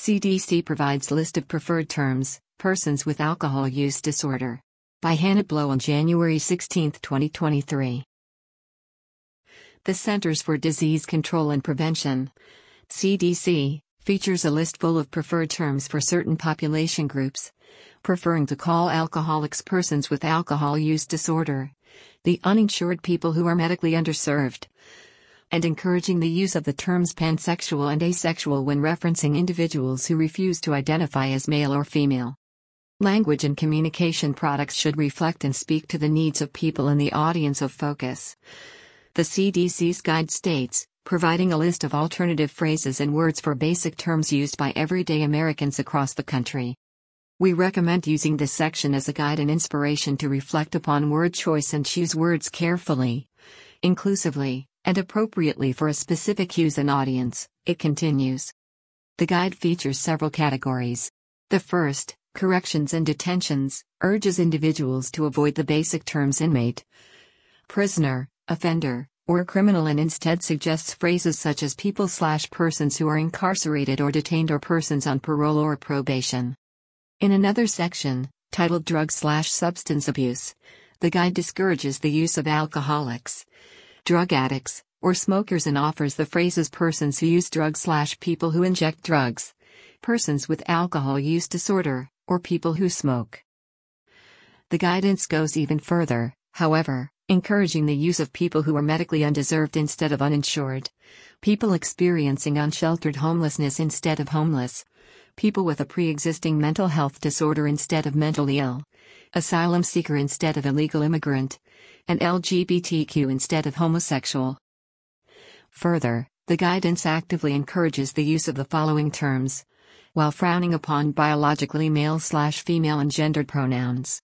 CDC provides list of preferred terms, persons with alcohol use disorder. By Hannah Blow on January 16, 2023. The Centers for Disease Control and Prevention, CDC, features a list full of preferred terms for certain population groups, preferring to call alcoholics persons with alcohol use disorder, the uninsured people who are medically underserved, and encouraging the use of the terms pansexual and asexual when referencing individuals who refuse to identify as male or female. Language and communication products should reflect and speak to the needs of people in the audience of focus. The CDC's guide states, providing a list of alternative phrases and words for basic terms used by everyday Americans across the country. We recommend using this section as a guide and inspiration to reflect upon word choice and choose words carefully, inclusively, and appropriately for a specific use and audience, it continues. The guide features several categories. The first, corrections and detentions, urges individuals to avoid the basic terms inmate, prisoner, offender, or criminal and instead suggests phrases such as people/persons who are incarcerated or detained or persons on parole or probation. In another section, titled Drug/Substance Abuse, the guide discourages the use of alcoholics, drug addicts, or smokers and offers the phrases persons who use drugs/people who inject drugs, persons with alcohol use disorder, or people who smoke. The guidance goes even further, however, encouraging the use of people who are medically undeserved instead of uninsured, people experiencing unsheltered homelessness instead of homeless, people with a pre-existing mental health disorder instead of mentally ill, asylum seeker instead of illegal immigrant, and LGBTQ instead of homosexual. Further, the guidance actively encourages the use of the following terms, while frowning upon biologically male/female and gendered pronouns.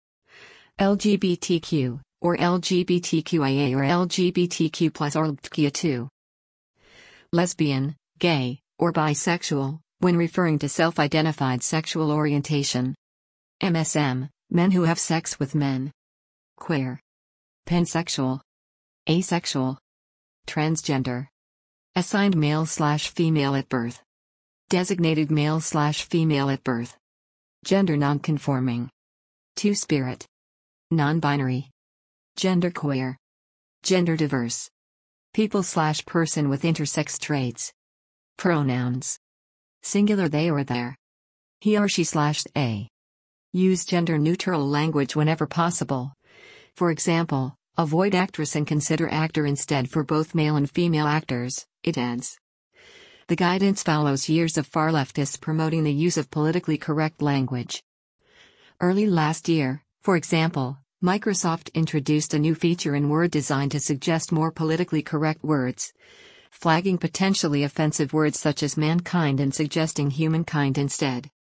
LGBTQ, or LGBTQIA or LGBTQ+ or LGBTQ2. Lesbian, gay, or bisexual, when referring to self-identified sexual orientation. MSM, men who have sex with men. Queer. Pansexual. Asexual. Transgender. Assigned male/female at birth. Designated male/female at birth. Gender nonconforming. Two-spirit. Non-binary. Genderqueer. Gender diverse. People/person with intersex traits. Pronouns. Singular they or their. He or she/they. Use gender-neutral language whenever possible. For example, avoid actress and consider actor instead for both male and female actors, it adds. The guidance follows years of far leftists promoting the use of politically correct language. Early last year, for example, Microsoft introduced a new feature in Word designed to suggest more politically correct words, flagging potentially offensive words such as mankind and suggesting humankind instead.